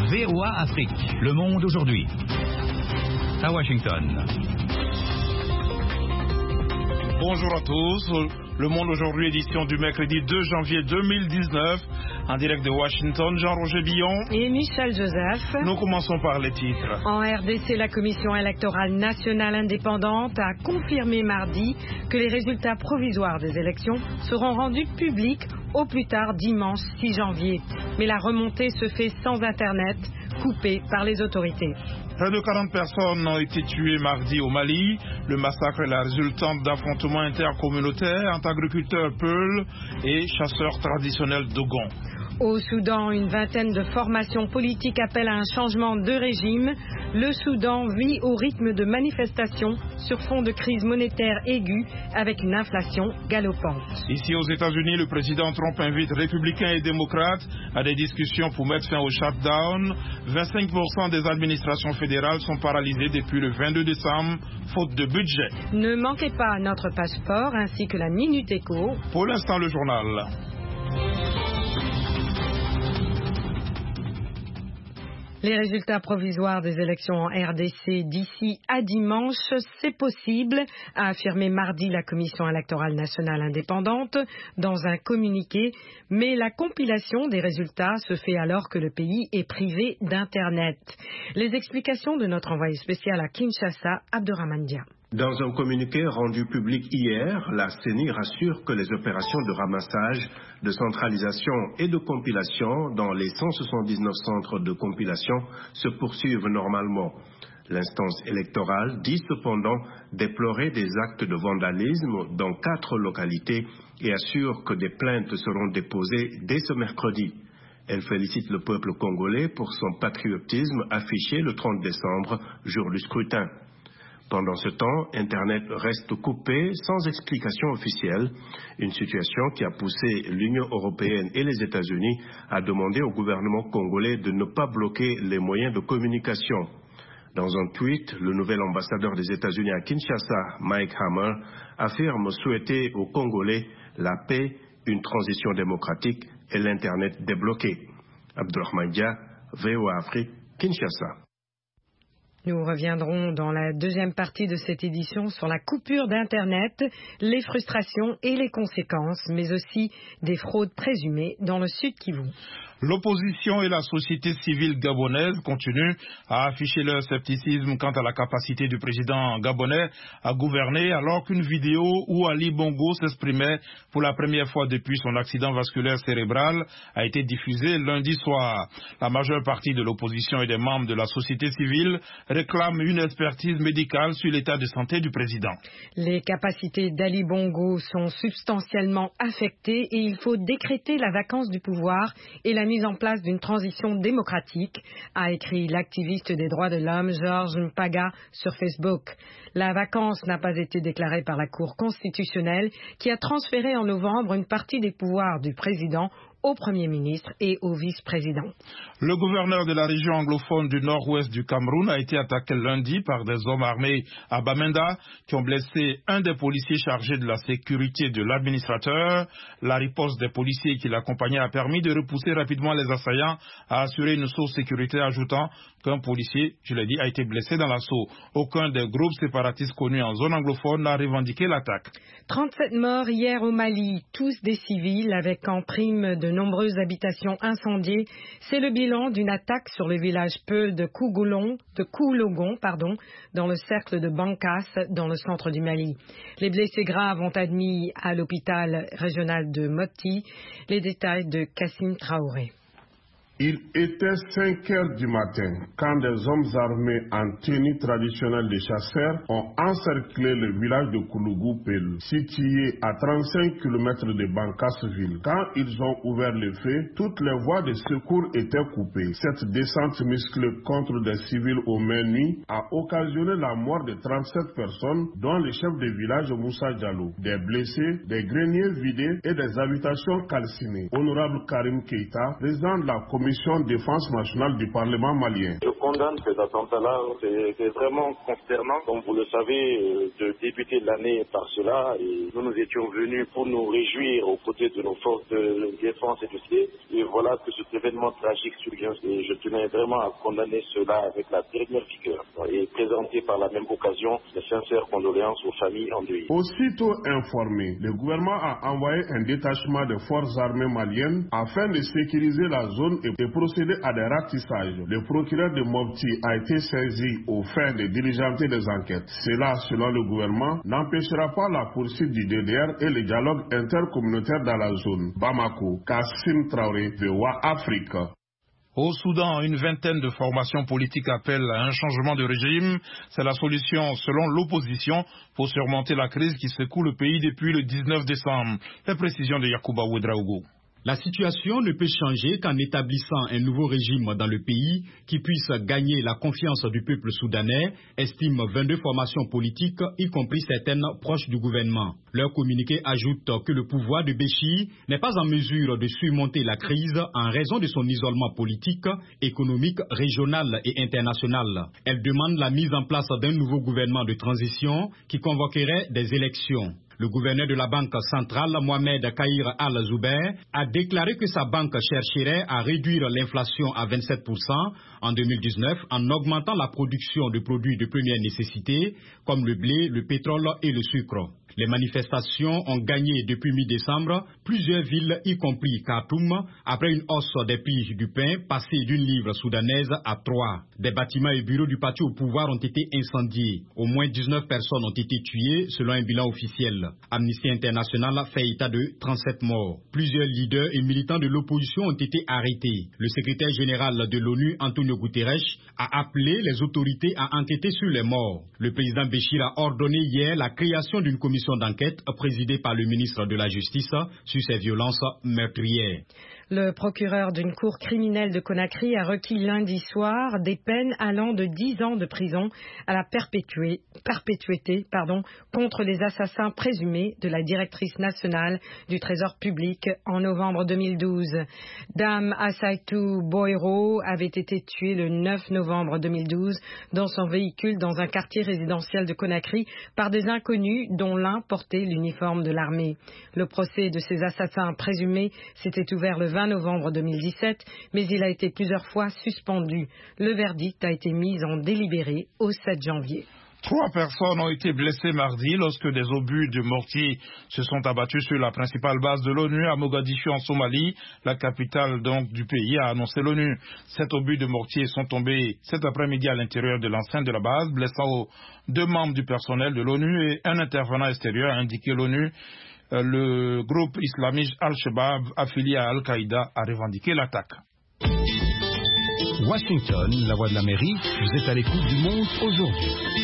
VOA Afrique, le monde aujourd'hui. À Washington. Bonjour à tous. Le Monde aujourd'hui, édition du mercredi 2 janvier 2019. En direct de Washington, Jean-Roger Billon et Michel Joseph. Nous commençons par les titres. En RDC, la Commission électorale nationale indépendante a confirmé mardi que les résultats provisoires des élections seront rendus publics au plus tard dimanche 6 janvier. Mais la remontée se fait sans Internet, coupée par les autorités. Près de 40 personnes ont été tuées mardi au Mali. Le massacre est la résultante d'affrontements intercommunautaires entre agriculteurs Peuls et chasseurs traditionnels Dogon. Au Soudan, une vingtaine de formations politiques appellent à un changement de régime. Le Soudan vit au rythme de manifestations sur fond de crise monétaire aiguë avec une inflation galopante. Ici aux États-Unis, le président Trump invite républicains et démocrates à des discussions pour mettre fin au shutdown. 25% des administrations fédérales sont paralysées depuis le 22 décembre, faute de budget. Ne manquez pas notre passeport ainsi que la Minute Éco. Pour l'instant, le journal. Les résultats provisoires des élections en RDC d'ici à dimanche, c'est possible, a affirmé mardi la Commission électorale nationale indépendante dans un communiqué. Mais la compilation des résultats se fait alors que le pays est privé d'Internet. Les explications de notre envoyé spécial à Kinshasa, Abderrahmane Dia. Dans un communiqué rendu public hier, la CENI rassure que les opérations de ramassage, de centralisation et de compilation dans les 179 centres de compilation se poursuivent normalement. L'instance électorale dit cependant déplorer des actes de vandalisme dans 4 localités et assure que des plaintes seront déposées dès ce mercredi. Elle félicite le peuple congolais pour son patriotisme affiché le 30 décembre, jour du scrutin. Pendant ce temps, Internet reste coupé sans explication officielle, une situation qui a poussé l'Union européenne et les États-Unis à demander au gouvernement congolais de ne pas bloquer les moyens de communication. Dans un tweet, le nouvel ambassadeur des États-Unis à Kinshasa, Mike Hammer, affirme souhaiter aux Congolais la paix, une transition démocratique et l'Internet débloqué. Abderrahmane Dia, VOA Afrique, Kinshasa. Nous reviendrons dans la deuxième partie de cette édition sur la coupure d'Internet, les frustrations et les conséquences, mais aussi des fraudes présumées dans le Sud Kivu. L'opposition et la société civile gabonaise continuent à afficher leur scepticisme quant à la capacité du président gabonais à gouverner, alors qu'une vidéo où Ali Bongo s'exprimait pour la première fois depuis son accident vasculaire cérébral a été diffusée lundi soir. La majeure partie de l'opposition et des membres de la société civile réclament une expertise médicale sur l'état de santé du président. Les capacités d'Ali Bongo sont substantiellement affectées et il faut décréter la vacance du pouvoir et la mise en place d'une transition démocratique, a écrit l'activiste des droits de l'homme Georges Mpaga sur Facebook. La vacance n'a pas été déclarée par la Cour constitutionnelle qui a transféré en novembre une partie des pouvoirs du président au Premier ministre et au vice-président. Le gouverneur de la région anglophone du nord-ouest du Cameroun a été attaqué lundi par des hommes armés à Bamenda qui ont blessé un des policiers chargés de la sécurité de l'administrateur. La riposte des policiers qui l'accompagnaient a permis de repousser rapidement les assaillants à assurer une source sécurité, ajoutant qu'un policier, je l'ai dit, a été blessé dans l'assaut. Aucun des groupes séparatistes connus en zone anglophone n'a revendiqué l'attaque. 37 morts hier au Mali, tous des civils avec en prime de nombreuses habitations incendiées. C'est le bilan d'une attaque sur le village Peul de Koulogon, dans le cercle de Bankas, dans le centre du Mali. Les blessés graves ont admis à l'hôpital régional de Mopti. Les détails de Kassim Traoré. Il était 5 heures du matin quand des hommes armés en tenue traditionnelle de chasseurs ont encerclé le village de Koulougou-Pel, situé à 35 km de Bankassville. Quand ils ont ouvert le feu, toutes les voies de secours étaient coupées. Cette descente musclée contre des civils aux mains nues a occasionné la mort de 37 personnes, dont le chef de village Moussa Diallo, des blessés, des greniers vidés et des habitations calcinées. Honorable Karim Keita, président de la commission commission défense nationale du Parlement malien. Je condamne ces attentats-là, c'est vraiment consternant. Comme vous le savez, de débuter l'année par cela, et nous étions venus pour nous réjouir aux côtés de nos forces de défense et de sécurité. Et voilà que cet événement tragique survient. Et je tenais vraiment à condamner cela avec la dernière vigueur et présenter par la même occasion les sincères condoléances aux familles endeuillées. Aussitôt informé, le gouvernement a envoyé un détachement de forces armées maliennes afin de sécuriser la zone et de procéder à des ratissages. Le procureur de Mopti a été saisi aux fins de diligenter des enquêtes. Cela, selon le gouvernement, n'empêchera pas la poursuite du DDR et le dialogue intercommunautaire dans la zone. Bamako, Kassim Traoré, VOA Afrique. Au Soudan, une vingtaine de formations politiques appellent à un changement de régime. C'est la solution, selon l'opposition, pour surmonter la crise qui secoue le pays depuis le 19 décembre. Les précisions de Yacouba Ouedraogo. La situation ne peut changer qu'en établissant un nouveau régime dans le pays qui puisse gagner la confiance du peuple soudanais, estiment 22 formations politiques, y compris certaines proches du gouvernement. Leur communiqué ajoute que le pouvoir de Béchir n'est pas en mesure de surmonter la crise en raison de son isolement politique, économique, régional et international. Elle demande la mise en place d'un nouveau gouvernement de transition qui convoquerait des élections. Le gouverneur de la Banque centrale, Mohamed Kahir Al-Zouber, a déclaré que sa banque chercherait à réduire l'inflation à 27% en 2019 en augmentant la production de produits de première nécessité comme le blé, le pétrole et le sucre. Les manifestations ont gagné depuis mi-décembre plusieurs villes, y compris Khartoum, après une hausse des prix du pain passée d'une livre soudanaise à 3. Des bâtiments et bureaux du parti au pouvoir ont été incendiés. Au moins 19 personnes ont été tuées selon un bilan officiel. Amnesty International fait état de 37 morts. Plusieurs leaders et militants de l'opposition ont été arrêtés. Le secrétaire général de l'ONU, Antonio Guterres, a appelé les autorités à enquêter sur les morts. Le président Béchir a ordonné hier la création d'une commission d'enquête présidée par le ministre de la Justice sur ces violences meurtrières. Le procureur d'une cour criminelle de Conakry a requis lundi soir des peines allant de 10 ans de prison à la perpétuité contre les assassins présumés de la directrice nationale du Trésor public en novembre 2012. Dame Assaitou Boiro avait été tuée le 9 novembre 2012 dans son véhicule dans un quartier résidentiel de Conakry par des inconnus dont l'un portait l'uniforme de l'armée. Le procès de ces assassins présumés s'était ouvert le 20 novembre 2017, mais il a été plusieurs fois suspendu. Le verdict a été mis en délibéré au 7 janvier. 3 personnes ont été blessées mardi lorsque des obus de mortier se sont abattus sur la principale base de l'ONU à Mogadiscio en Somalie, la capitale donc du pays, a annoncé l'ONU. 7 obus de mortier sont tombés cet après-midi à l'intérieur de l'enceinte de la base, blessant 2 membres du personnel de l'ONU et un intervenant extérieur, a indiqué l'ONU. Le groupe islamiste Al-Shabaab, affilié à Al-Qaïda, a revendiqué l'attaque. Washington, la voix de l'Amérique, vous êtes à l'écoute du monde aujourd'hui.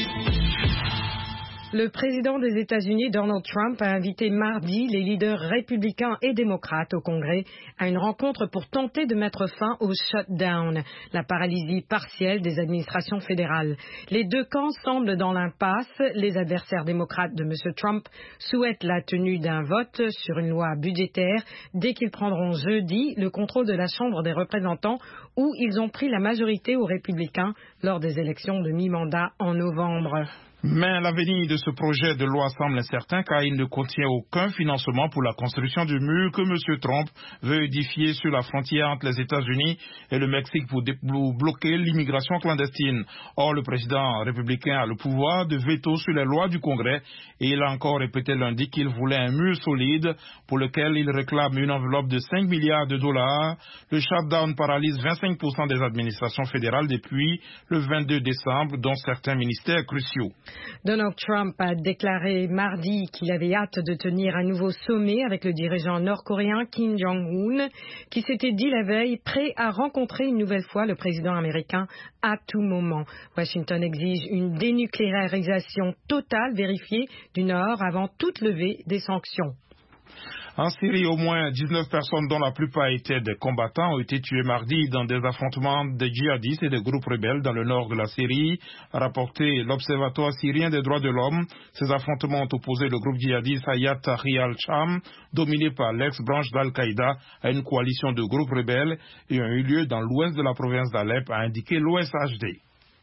Le président des États-Unis, Donald Trump, a invité mardi les leaders républicains et démocrates au Congrès à une rencontre pour tenter de mettre fin au shutdown, la paralysie partielle des administrations fédérales. Les deux camps semblent dans l'impasse. Les adversaires démocrates de M. Trump souhaitent la tenue d'un vote sur une loi budgétaire dès qu'ils prendront jeudi le contrôle de la Chambre des représentants où ils ont pris la majorité aux républicains lors des élections de mi-mandat en novembre. Mais l'avenir de ce projet de loi semble incertain car il ne contient aucun financement pour la construction du mur que M. Trump veut édifier sur la frontière entre les États-Unis et le Mexique pour bloquer l'immigration clandestine. Or, le président républicain a le pouvoir de veto sur les lois du Congrès et il a encore répété lundi qu'il voulait un mur solide pour lequel il réclame une enveloppe de 5 milliards de dollars. Le shutdown paralyse 25% des administrations fédérales depuis le 22 décembre, dont certains ministères cruciaux. Donald Trump a déclaré mardi qu'il avait hâte de tenir un nouveau sommet avec le dirigeant nord-coréen Kim Jong-un, qui s'était dit la veille prêt à rencontrer une nouvelle fois le président américain à tout moment. Washington exige une dénucléarisation totale vérifiée du Nord avant toute levée des sanctions. En Syrie, au moins 19 personnes, dont la plupart étaient des combattants, ont été tuées mardi dans des affrontements de djihadistes et de groupes rebelles dans le nord de la Syrie, a rapporté l'Observatoire syrien des droits de l'homme. Ces affrontements ont opposé le groupe djihadiste Hayat Tahrir al-Sham, dominé par l'ex-branche d'Al-Qaïda, à une coalition de groupes rebelles et ont eu lieu dans l'ouest de la province d'Alep, a indiqué l'OSHD.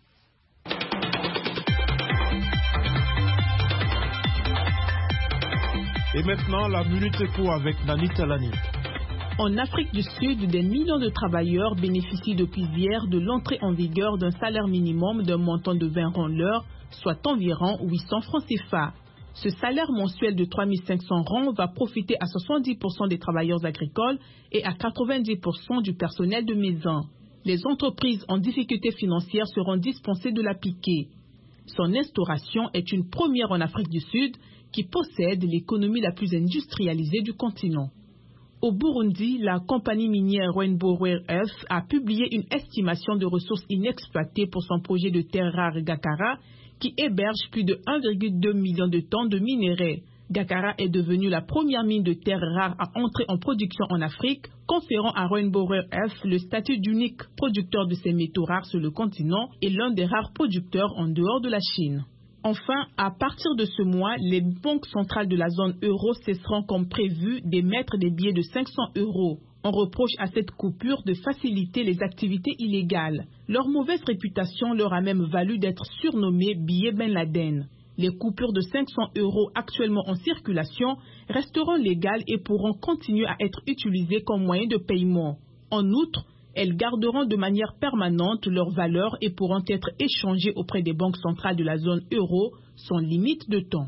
Et maintenant, la Minute Éco avec Nani Talani. En Afrique du Sud, des millions de travailleurs bénéficient depuis hier de l'entrée en vigueur d'un salaire minimum d'un montant de 20 rands l'heure, soit environ 800 francs CFA. Ce salaire mensuel de 3500 rands va profiter à 70% des travailleurs agricoles et à 90% du personnel de maison. Les entreprises en difficulté financière seront dispensées de l'appliquer. Son instauration est une première en Afrique du Sud, qui possède l'économie la plus industrialisée du continent. Au Burundi, la compagnie minière Rainbow Rare Earth a publié une estimation de ressources inexploitées pour son projet de terres rares Gakara, qui héberge plus de 1,2 million de tonnes de minerais. Gakara est devenue la première mine de terres rares à entrer en production en Afrique, conférant à Rainbow Rare Earth le statut d'unique producteur de ces métaux rares sur le continent et l'un des rares producteurs en dehors de la Chine. Enfin, à partir de ce mois, les banques centrales de la zone euro cesseront comme prévu d'émettre des billets de 500 €. On reproche à cette coupure de faciliter les activités illégales. Leur mauvaise réputation leur a même valu d'être surnommés billets Ben Laden. Les coupures de 500 € actuellement en circulation resteront légales et pourront continuer à être utilisées comme moyen de paiement. En outre, elles garderont de manière permanente leur valeur et pourront être échangées auprès des banques centrales de la zone euro sans limite de temps.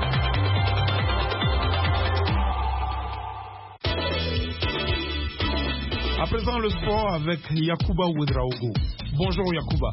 À présent, le sport avec Yacouba Ouedraogo. Bonjour Yacouba.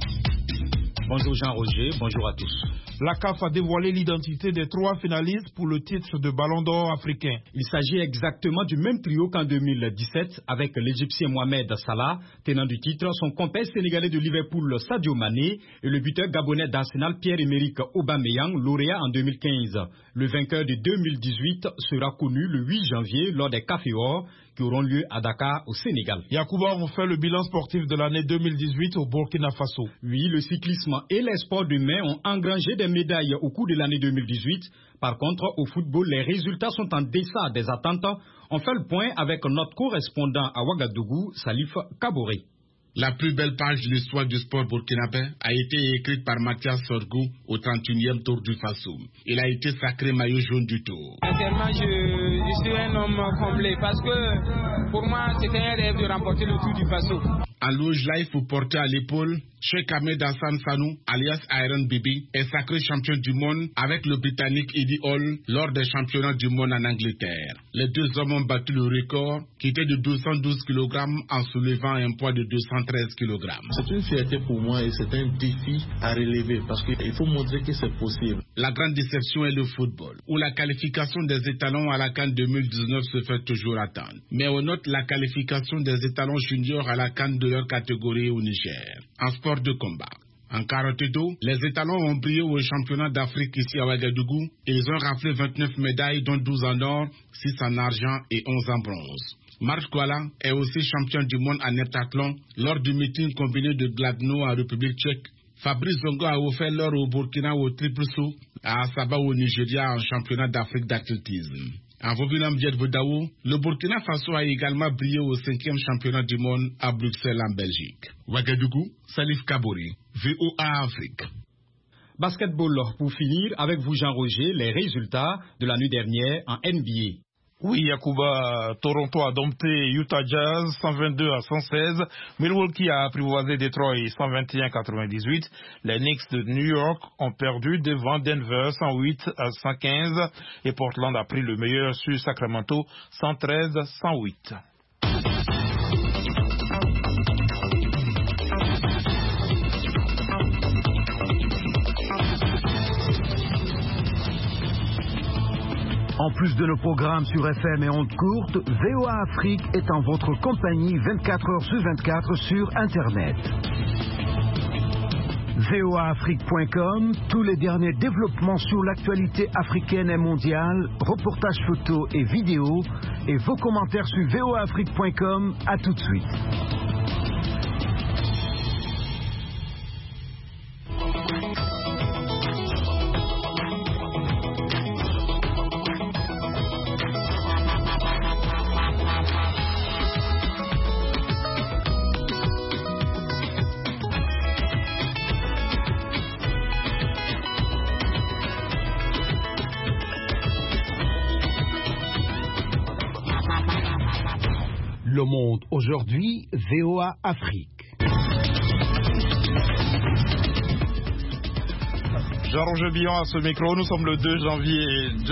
Bonjour Jean-Roger, bonjour à tous. La CAF a dévoilé l'identité des 3 finalistes pour le titre de Ballon d'Or africain. Il s'agit exactement du même trio qu'en 2017 avec l'Égyptien Mohamed Salah, tenant du titre, son compère sénégalais de Liverpool Sadio Mané et le buteur gabonais d'Arsenal Pierre-Emerick Aubameyang, lauréat en 2015. Le vainqueur de 2018 sera connu le 8 janvier lors des Café Or qui auront lieu à Dakar au Sénégal. Yacouba, on fait le bilan sportif de l'année 2018 au Burkina Faso. Oui, le cyclisme et les sports de main ont engrangé des médailles au cours de l'année 2018. Par contre, au football, les résultats sont en deçà des attentes. On fait le point avec notre correspondant à Ouagadougou, Salif Kaboré. La plus belle page de l'histoire du sport burkinabé a été écrite par Mathias Sorgou au 31e Tour du Faso. Il a été sacré maillot jaune du Tour. Sincèrement, je suis un homme comblé parce que pour moi, c'était un rêve de remporter le Tour du Faso. En loge live pour porter à l'épaule, Cheikh Ahmed Hassan Sanou, alias Iron Bibi, est sacré champion du monde avec le Britannique Eddie Hall lors des championnats du monde en Angleterre. Les deux hommes ont battu le record qui était de 212 kg en soulevant un poids de 213 kg. C'est une fierté pour moi et c'est un défi à relever parce qu'il faut montrer que c'est possible. La grande déception est le football, où la qualification des étalons à la CAN 2019 se fait toujours attendre. Mais on note la qualification des étalons juniors à la CAN de leur catégorie au Niger. En sport de combat. En karaté-do, les étalons ont brillé au championnat d'Afrique ici à Ouagadougou et ils ont raflé 29 médailles dont 12 en or, 6 en argent et 11 en bronze. Marc Kouala est aussi champion du monde en heptathlon lors du meeting combiné de Gladno en République tchèque. Fabrice Zongo a offert l'or au Burkina au triple saut, à Asaba au Nigeria en championnat d'Afrique d'athlétisme. En Vovinam Diet Vodao, le Burkina Faso a également brillé au 5e championnat du monde à Bruxelles en Belgique. Ouagadougou, Salif Kabori, VOA Afrique. Basketball pour finir avec vous Jean-Roger, les résultats de la nuit dernière en NBA. Oui, Yacouba, Toronto a dompté Utah Jazz 122-116. Milwaukee a apprivoisé Detroit 121-98. Les Knicks de New York ont perdu devant Denver 108-115. Et Portland a pris le meilleur sur Sacramento 113-108. En plus de nos programmes sur FM et ondes courtes, VOA Afrique est en votre compagnie 24 heures sur 24 sur Internet. voaafrique.com, tous les derniers développements sur l'actualité africaine et mondiale, reportages photos et vidéos, et vos commentaires sur voaafrique.com. À tout de suite. Le Monde aujourd'hui, VOA Afrique. Jean-Roger Billon à ce micro, nous sommes le 2 janvier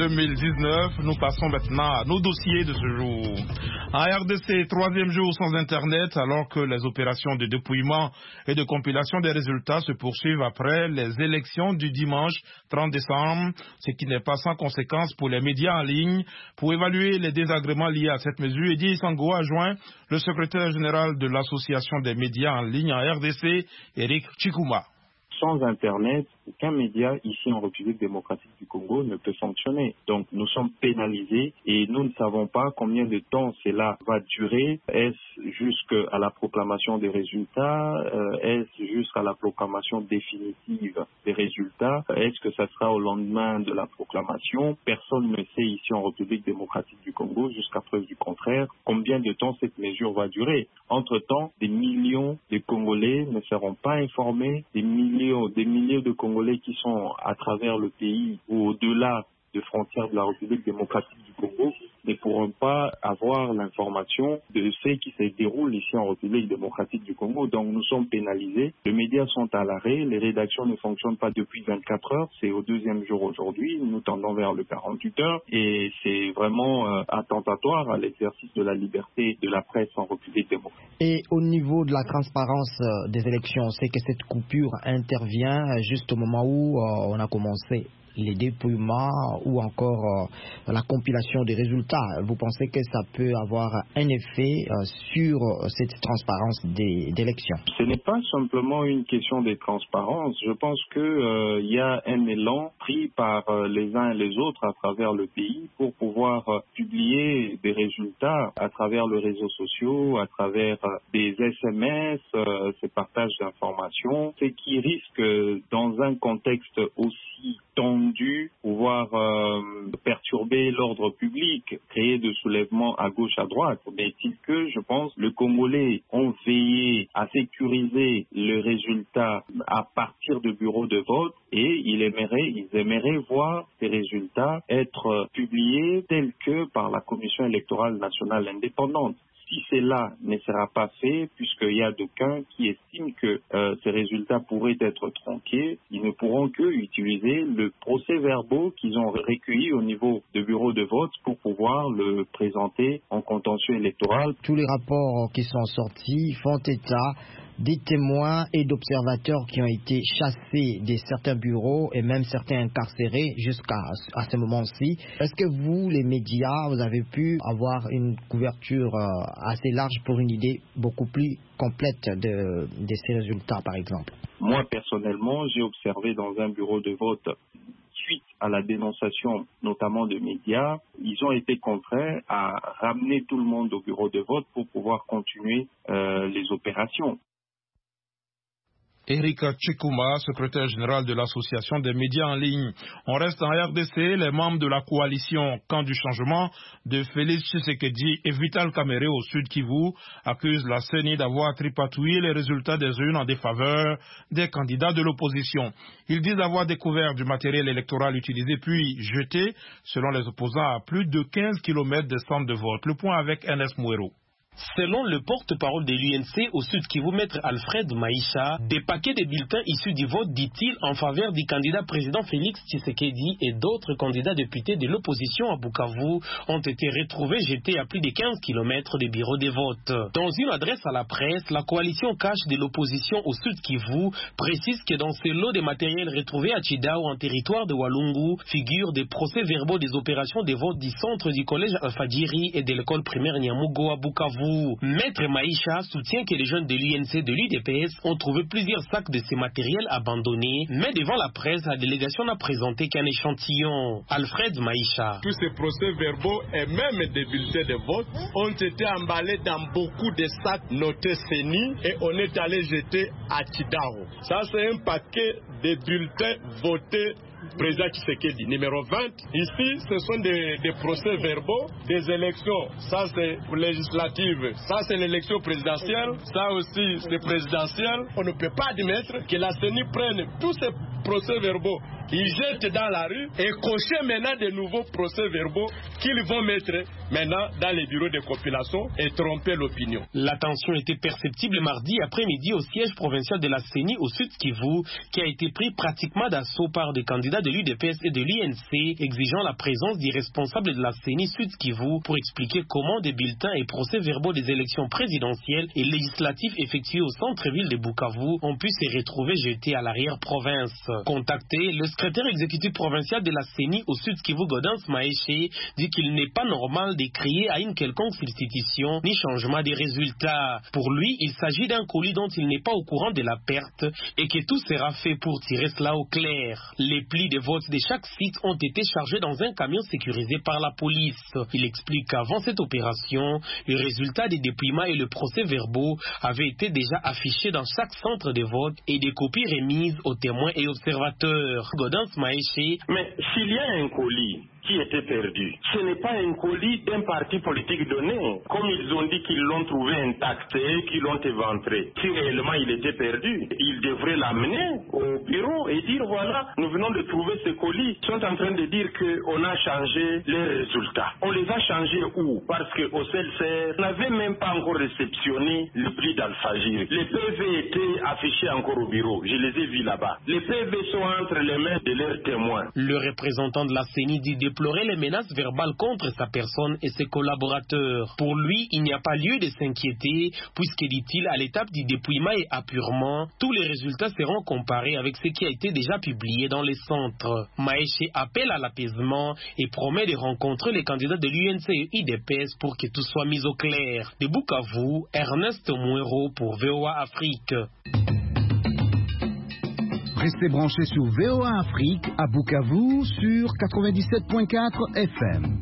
2019. Nous passons maintenant à nos dossiers de ce jour. En RDC, 3e jour sans Internet, alors que les opérations de dépouillement et de compilation des résultats se poursuivent après les élections du dimanche 30 décembre, ce qui n'est pas sans conséquence pour les médias en ligne. Pour évaluer les désagréments liés à cette mesure, Edi Sango a joint le secrétaire général de l'Association des médias en ligne en RDC, Eric Chikuma. Sans Internet, aucun média ici en République démocratique du Congo ne peut fonctionner. Donc nous sommes pénalisés et nous ne savons pas combien de temps cela va durer. Est-ce jusqu'à la proclamation des résultats? Est-ce jusqu'à la proclamation définitive des résultats? Est-ce que ça sera au lendemain de la proclamation? Personne ne sait ici en République démocratique du Congo, jusqu'à preuve du contraire, combien de temps cette mesure va durer. Entre-temps, des millions de Congolais ne seront pas informés, des milliers de Congolais qui sont à travers le pays ou au-delà des frontières de la République démocratique du Congo ne pourront pas avoir l'information de ce qui se déroule ici en République démocratique du Congo. Donc nous sommes pénalisés, les médias sont à l'arrêt, les rédactions ne fonctionnent pas depuis 24 heures, c'est au 2e jour aujourd'hui, nous tendons vers le 48 heures et c'est vraiment attentatoire à l'exercice de la liberté de la presse en République démocratique. Et au niveau de la transparence des élections, c'est que cette coupure intervient juste au moment où on a commencé les dépouillements ou encore la compilation des résultats. Vous pensez que ça peut avoir un effet sur cette transparence des élections? Ce n'est pas simplement une question de transparence. Je pense qu'il y a un élan pris par les uns et les autres à travers le pays pour pouvoir publier des résultats à travers les réseaux sociaux, à travers des SMS, ces partages d'informations, ce qui risque, dans un contexte aussi tendu, pouvoir perturber l'ordre public, créer de soulèvements à gauche, à droite. Mais est-il que, je pense, les Congolais ont veillé à sécuriser le résultat à partir de bureaux de vote et ils aimeraient voir ces résultats être publiés tels que par la Commission électorale nationale indépendante. Si cela ne sera pas fait, puisqu'il y a d'aucuns qui estiment que ces résultats pourraient être tronqués, ils ne pourront que utiliser le procès-verbaux qu'ils ont recueilli au niveau de bureaux de vote pour pouvoir le présenter en contentieux électoral. Tous les rapports qui sont sortis font état des témoins et d'observateurs qui ont été chassés de certains bureaux et même certains incarcérés jusqu'à ce moment-ci. Est-ce que vous, les médias, vous avez pu avoir une couverture assez large pour une idée beaucoup plus complète de ces résultats, par exemple? Moi, personnellement, j'ai observé dans un bureau de vote, suite à la dénonciation notamment de médias, ils ont été contraints à ramener tout le monde au bureau de vote pour pouvoir continuer les opérations. Eric Chikuma, secrétaire général de l'Association des médias en ligne. On reste en RDC. Les membres de la coalition Camp du changement de Félix Tshisekedi et Vital Kamerhe au Sud Kivu accusent la CENI d'avoir tripatouillé les résultats des urnes en défaveur des candidats de l'opposition. Ils disent avoir découvert du matériel électoral utilisé puis jeté, selon les opposants, à plus de 15 km des centres de vote. Le point avec Ernest Mouero. Selon le porte-parole de l'UNC au Sud Kivu, Maître Alfred Maïcha, des paquets de bulletins issus du vote, dit-il, en faveur du candidat président Félix Tshisekedi et d'autres candidats députés de l'opposition à Bukavu ont été retrouvés jetés à plus de 15 km des bureaux de vote. Dans une adresse à la presse, la coalition cache de l'opposition au Sud Kivu précise que dans ce lot de matériel retrouvé à Chidao en territoire de Walungu figurent des procès-verbaux des opérations de vote du centre du collège Alfadjiri et de l'école primaire Nyamugo à Bukavu. Bukavu. Maître Maïcha soutient que les jeunes de l'UNC de l'UDPS ont trouvé plusieurs sacs de ces matériels abandonnés, mais devant la presse, la délégation n'a présenté qu'un échantillon. Alfred Maïcha. Tous ces procès-verbaux et même des bulletins de vote ont été emballés dans beaucoup de sacs notés CENI et on est allé jeter à Tidao. Ça, c'est un paquet de bulletins votés président Tshisekedi, numéro 20. Ici, ce sont des procès-verbaux des élections. Ça, c'est législative. Ça, c'est l'élection présidentielle. Ça aussi, c'est présidentiel. On ne peut pas admettre que la CENI prenne tous ces procès-verbaux, qu'ils jettent dans la rue et cocher maintenant de nouveaux procès-verbaux qu'ils vont mettre maintenant dans les bureaux de compilation et tromper l'opinion. La tension était perceptible mardi après-midi au siège provincial de la CENI au Sud Kivu, qui a été pris pratiquement d'assaut par des candidats de l'UDPS et de l'UNC, exigeant la présence des responsables de la CENI Sud Kivu pour expliquer comment des bulletins et procès-verbaux des élections présidentielles et législatives effectuées au centre-ville de Bukavu ont pu se retrouver jetés à l'arrière-province. Contacté, le secrétaire exécutif provincial de la CENI au Sud Kivu, Gaudence Maéché, dit qu'il n'est pas normal de crier à une quelconque substitution ni changement des résultats. Pour lui, il s'agit d'un colis dont il n'est pas au courant de la perte et que tout sera fait pour tirer cela au clair. Les plis de vote de chaque site ont été chargés dans un camion sécurisé par la police. Il explique qu'avant cette opération, le résultat des dépliements et le procès-verbaux avaient été déjà affichés dans chaque centre de vote et des copies remises aux témoins et observateurs. Gaudence Maéché. Mais s'il y a un colis qui était perdu, ce n'est pas un colis d'un parti politique donné, comme ils ont dit qu'ils l'ont trouvé intact et qu'ils l'ont éventré. Si réellement il était perdu, ils devraient l'amener au bureau et dire voilà, nous venons de trouver ce colis. Ils sont en train de dire qu'on a changé les résultats. On les a changés où? Parce qu'au CELCR, on n'avait même pas encore réceptionné le pli d'Alfagir. Les PV étaient affichés encore au bureau, je les ai vus là-bas. Les PV sont entre les mains de leurs témoins. Le représentant de la CENI dit déplorer les menaces verbales contre sa personne et ses collaborateurs. Pour lui, il n'y a pas lieu de s'inquiéter, puisque, dit-il, à l'étape du dépouillement et apurement, tous les résultats seront comparés avec ce qui a été déjà publié dans les centres. Maéché appelle à l'apaisement et promet de rencontrer les candidats de l'UNC et IDPS pour que tout soit mis au clair. De Bukavu, Ernest Mouero pour VOA Afrique. Restez branchés sur VOA Afrique à Bukavu sur 97.4 FM.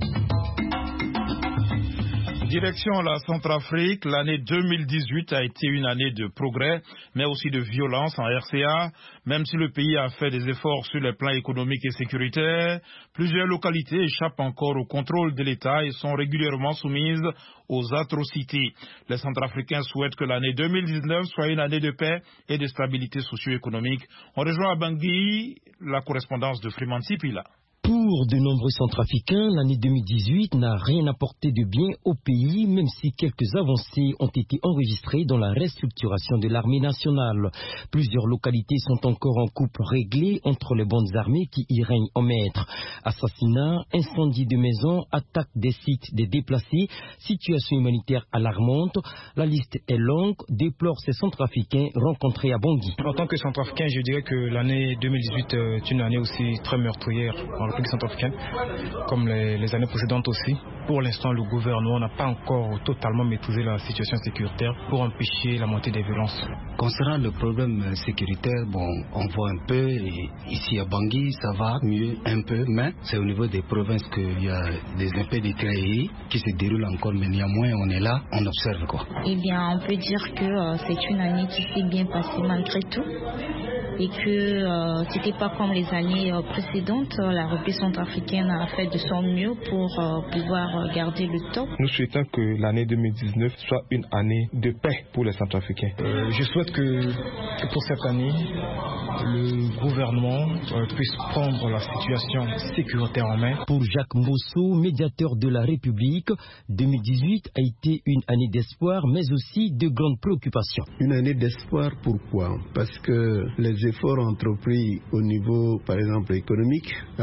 Direction la Centrafrique, l'année 2018 a été une année de progrès, mais aussi de violence en RCA. Même si le pays a fait des efforts sur les plans économiques et sécuritaires, plusieurs localités échappent encore au contrôle de l'État et sont régulièrement soumises aux atrocités. Les Centrafricains souhaitent que l'année 2019 soit une année de paix et de stabilité socio-économique. On rejoint à Bangui la correspondance de Fremanti Pila. Pour de nombreux Centrafricains, l'année 2018 n'a rien apporté de bien au pays, même si quelques avancées ont été enregistrées dans la restructuration de l'armée nationale. Plusieurs localités sont encore en coupe réglée entre les bandes armées qui y règnent en maître. Assassinats, incendies de maisons, attaques des sites des déplacés, situation humanitaire alarmante. La liste est longue, déplorent ces Centrafricains rencontrés à Bangui. En tant que Centrafricain, je dirais que l'année 2018 est une année aussi très meurtrière dans le centrafricaine, comme les années précédentes aussi. Pour l'instant, le gouvernement n'a pas encore totalement maîtrisé la situation sécuritaire pour empêcher la montée des violences. Concernant le problème sécuritaire, on voit un peu, et ici à Bangui, ça va mieux un peu, mais c'est au niveau des provinces qu'il y a des impédités qui se déroulent encore, mais néanmoins, on est là, on observe quoi. Eh bien, on peut dire que c'est une année qui s'est bien passée malgré tout. Et que c'était pas comme les années précédentes. La République centrafricaine a fait de son mieux pour pouvoir garder le temps. Nous souhaitons que l'année 2019 soit une année de paix pour les Centrafricains. Je souhaite que pour cette année, le gouvernement puisse prendre la situation sécuritaire en main. Pour Jacques Mbosso, médiateur de la République, 2018 a été une année d'espoir, mais aussi de grandes préoccupations. Une année d'espoir, pourquoi? Parce que les efforts entrepris au niveau, par exemple, économique, à travers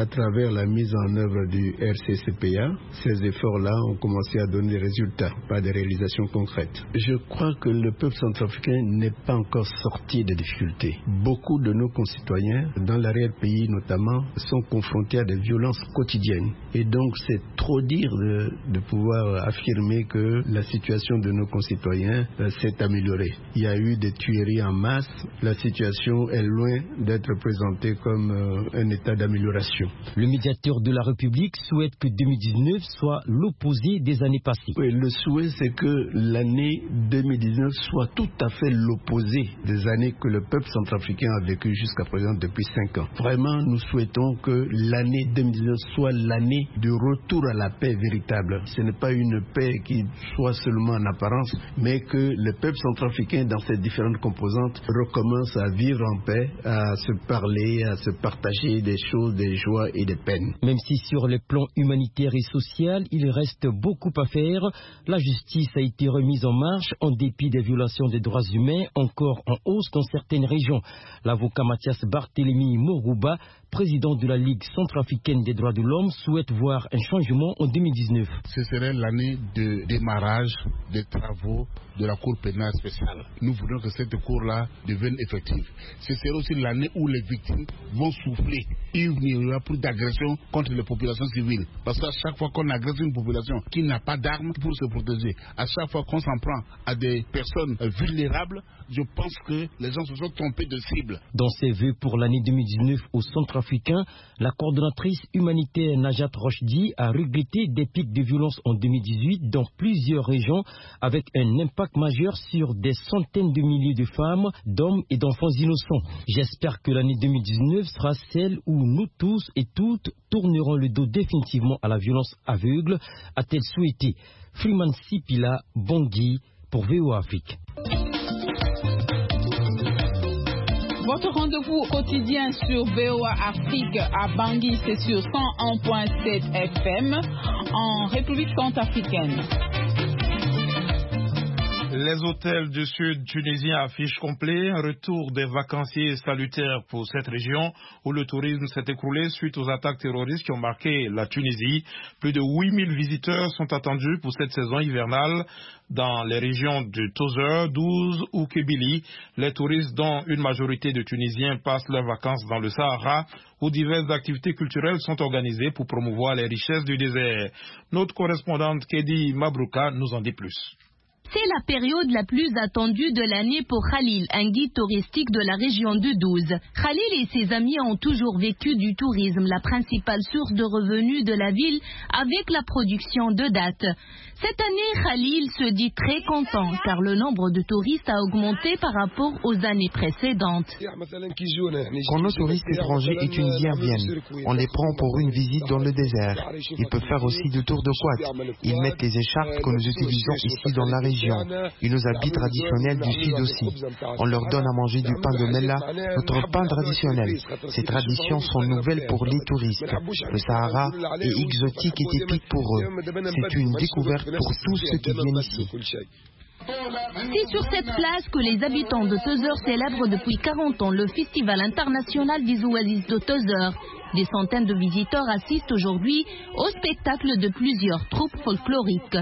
travers la mise en œuvre du RCCPA, ces efforts-là ont commencé à donner des résultats, pas des réalisations concrètes. Je crois que le peuple centrafricain n'est pas encore sorti des difficultés. Beaucoup de nos concitoyens, dans l'arrière-pays notamment, sont confrontés à des violences quotidiennes. Et donc c'est trop dire de pouvoir affirmer que la situation de nos concitoyens s'est améliorée. Il y a eu des tueries en masse. La situation est loin d'être présentée comme un état d'amélioration. Le médiateur de la République souhaite que 2019 soit l'opposé des années passées. Oui, le souhait, c'est que l'année 2019 soit tout à fait l'opposé des années que le peuple centrafricain a vécu jusqu'à présent depuis 5 ans. Vraiment, nous souhaitons que l'année 2019 soit l'année du retour à la paix véritable. Ce n'est pas une paix qui soit seulement en apparence, mais que le peuple centrafricain, dans ses différentes composantes, recommence à vivre en paix, à se parler, à se partager des choses, des joies et des peines. Même si sur les plans humanitaire et social, il reste beaucoup à faire, la justice a été remise en marche en dépit des violations des droits humains encore en hausse dans certaines régions. L'avocat Mathias Barthélémy Morouba, président de la Ligue centrafricaine des droits de l'homme, souhaite voir un changement en 2019. Ce serait l'année de démarrage des travaux de la Cour pénale spéciale. Nous voulons que cette cour-là devienne effective. Ce serait aussi l'année où les victimes vont souffler. Il n'y aura plus d'agression contre les populations civiles. Parce qu'à chaque fois qu'on agresse une population qui n'a pas d'armes pour se protéger, à chaque fois qu'on s'en prend à des personnes vulnérables, je pense que les gens se sont trompés de cible. Dans ses vœux pour l'année 2019 au Centrafricain, la coordonnatrice humanitaire Najat Rochdi a regretté des pics de violence en 2018 dans plusieurs régions avec un impact majeur sur des centaines de milliers de femmes, d'hommes et d'enfants innocents. J'espère que l'année 2019 sera celle où nous tous et toutes tournerons le dos définitivement à la violence aveugle, a-t-elle souhaité. Freeman Sipila Bangui pour VOA Afrique. Votre rendez-vous quotidien sur VOA Afrique à Bangui, c'est sur 101.7 FM en République centrafricaine. Les hôtels du sud tunisien affichent complet un retour des vacanciers salutaires pour cette région où le tourisme s'est écroulé suite aux attaques terroristes qui ont marqué la Tunisie. Plus de 8000 visiteurs sont attendus pour cette saison hivernale dans les régions de Tozeur, Douze ou Kébili. Les touristes, dont une majorité de Tunisiens, passent leurs vacances dans le Sahara où diverses activités culturelles sont organisées pour promouvoir les richesses du désert. Notre correspondante Kedi Mabrouka nous en dit plus. C'est la période la plus attendue de l'année pour Khalil, un guide touristique de la région de Douze. Khalil et ses amis ont toujours vécu du tourisme, la principale source de revenus de la ville, avec la production de dattes. Cette année, Khalil se dit très content car le nombre de touristes a augmenté par rapport aux années précédentes. Quand nos touristes étrangers et tunisiens viennent, on les prend pour une visite dans le désert. Ils peuvent faire aussi du tour de quad. Ils mettent les écharpes que nous utilisons ici dans la région. Et nos habits traditionnels du sud aussi. On leur donne à manger du pain de Mella, notre pain traditionnel. Ces traditions sont nouvelles pour les touristes. Le Sahara est exotique et typique pour eux. C'est une découverte pour tous ceux qui viennent ici. C'est sur cette place que les habitants de Tozeur célèbrent depuis 40 ans le Festival international des oasis de Tozeur. Des centaines de visiteurs assistent aujourd'hui au spectacle de plusieurs troupes folkloriques.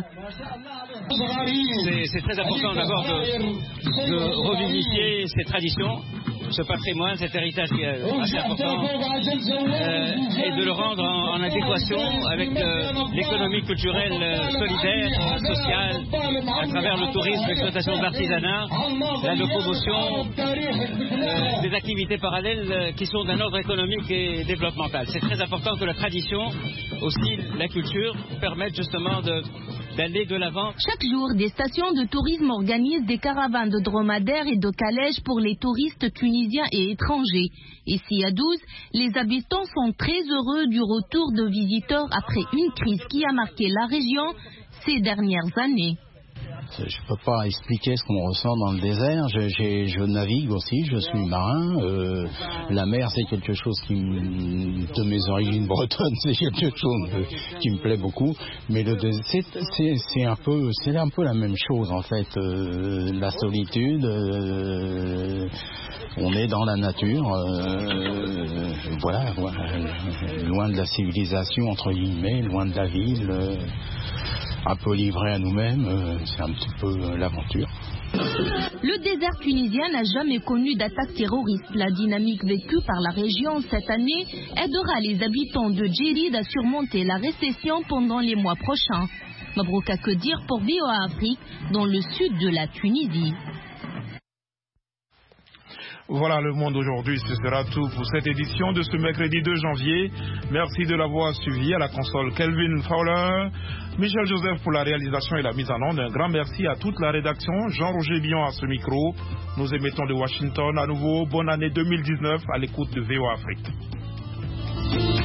C'est très important d'abord de revisiter ces traditions, ce patrimoine, cet héritage qui est assez important, et de le rendre en adéquation avec l'économie culturelle, solidaire, sociale, à travers le tourisme, l'exploitation de l'artisanat, la locomotion, des activités parallèles qui sont d'un ordre économique et développemental. C'est très important que la tradition, aussi la culture, permettent justement d'aller de l'avant. Chaque jour, des stations de tourisme organisent des caravanes de dromadaires et de calèches pour les touristes tunisiens et étrangers. Ici à Douze, les habitants sont très heureux du retour de visiteurs après une crise qui a marqué la région ces dernières années. Je ne peux pas expliquer ce qu'on ressent dans le désert. Je navigue aussi, je suis marin. La mer, c'est quelque chose de mes origines bretonnes, c'est quelque chose qui me plaît beaucoup. Mais le désert, c'est un peu la même chose en fait. La solitude, On est dans la nature, voilà, loin de la civilisation, entre guillemets, loin de la ville, un peu livré à nous-mêmes, c'est un petit peu l'aventure. Le désert tunisien n'a jamais connu d'attaque terroriste. La dynamique vécue par la région cette année aidera les habitants de Djerid à surmonter la récession pendant les mois prochains. Mabrouka, que dire pour VOA Afrique dans le sud de la Tunisie. Voilà le monde aujourd'hui, ce sera tout pour cette édition de ce mercredi 2 janvier. Merci de l'avoir suivi. À la console Kelvin Fowler, Michel Joseph pour la réalisation et la mise en onde. Un grand merci à toute la rédaction, Jean-Roger Bion à ce micro. Nous émettons de Washington à nouveau. Bonne année 2019 à l'écoute de VOA Afrique.